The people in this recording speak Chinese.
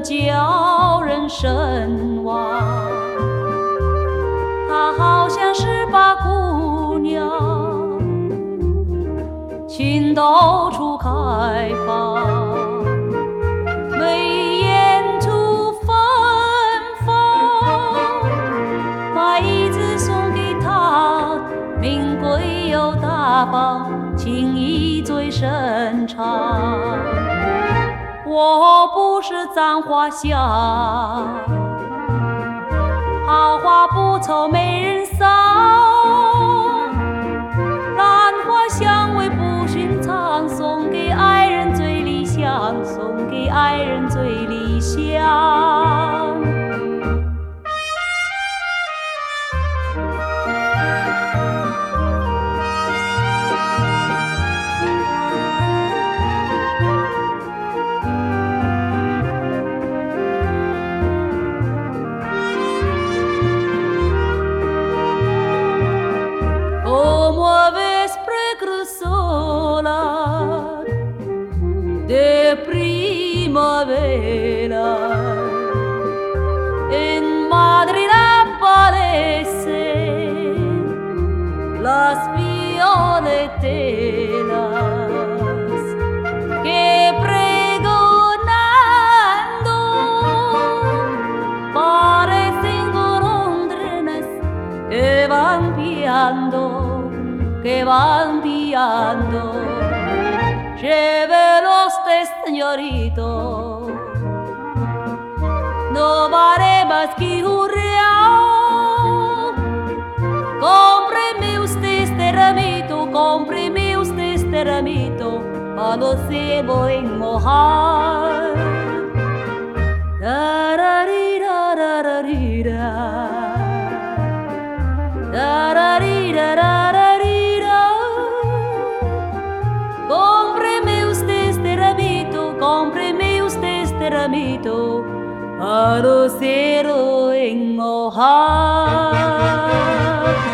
真叫人神往。她好像是把姑娘，情到处开放，眉眼处芬芳。买一只送给她，名贵又大方，情意最深长。我不是簪花香，好花不愁没人赏。兰花香味不寻常，送给爱人最理想，送给爱人最理想。De primavera en Madrid aparece las violeteras que pregonando parecen golondrinas que van piando. Llévelo usted, señorito, no vale más que un real. Cómpreme usted este ramito, para no se voy a mojar. Tararira, tararira, tararira, tararira. Cómpreme usted este ramito, para no se lo enmojar.